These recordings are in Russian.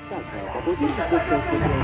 Так, по поводу технического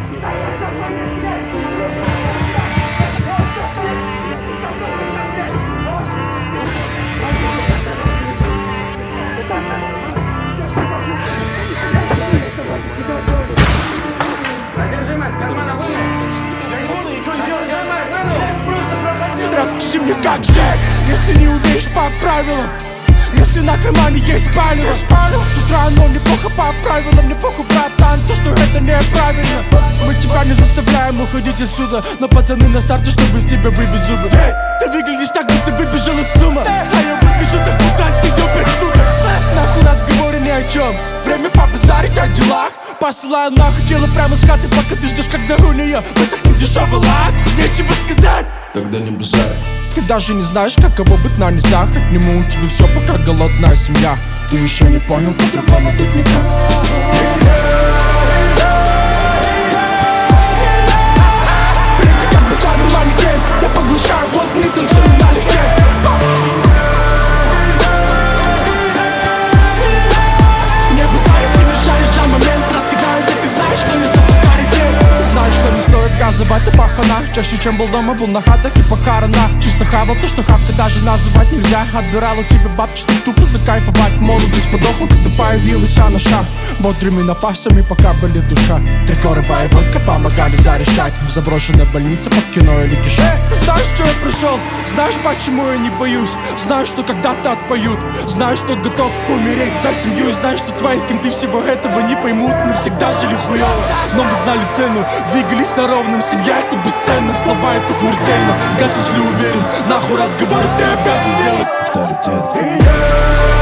Содержимое с кармана вынес. Я не буду ничего делать, просто проходи. Расскажи мне, как жить, если не умеешь по правилам. Если на кармане есть палево, с утра оно неплохо по правилам. Мне похуй, братан, то, что это неправильно. Мы тебя не заставляем уходить отсюда, но пацаны на старте, чтобы с тебя выбить зубы. Эй, ты выглядишь так, будто выбежал из ума, а я выгляжу так, будто сидел 5 суток. Нахуй разговоры ни о чем, время побазарить о делах. Посылаю нахуй тело прямо с хаты, пока ты ждешь, когда у нее высохнет дешевый лак. Нечего сказать, Тогда не базарь. ты даже не знаешь, каково быть на низах. Отниму у тебя все, пока голодная семья. Ты еще не понял, по-другому тут никак. Прыгай как базарный манекен, я поглощаю вот не танцую налегке. Не базарь, если не шаришь за момент. Раскидаю, ведь ты знаешь, что не стоит авторитет. Ты знаешь, что не стоит газовать на паханах. Чаще, чем был дома, был на хатах и похоронах. Чисто хавал то, что хавкой даже называть нельзя. Отбирал у тебя бабки, чтобы тупо закайфовать. Молодость подохла, когда появилась анаша. Бодрыми напасами, пока болит душа. Три короба и водка помогали зарешать. В заброшенной больнице под кино или кише. Ты знаешь, что я пришел? Знаешь, почему я не боюсь? Знаешь, что когда-то отпоют. Знаешь, что готов умереть за семью. Знаешь, что твои кенты всего этого не поймут. Мы всегда жили хуёво, но мы знали цену. Двигались на ровном, семья это бесценно. Слова это смертельно, газ, если уверен. Нахуй разговоры ты обязан делать. Авторитет.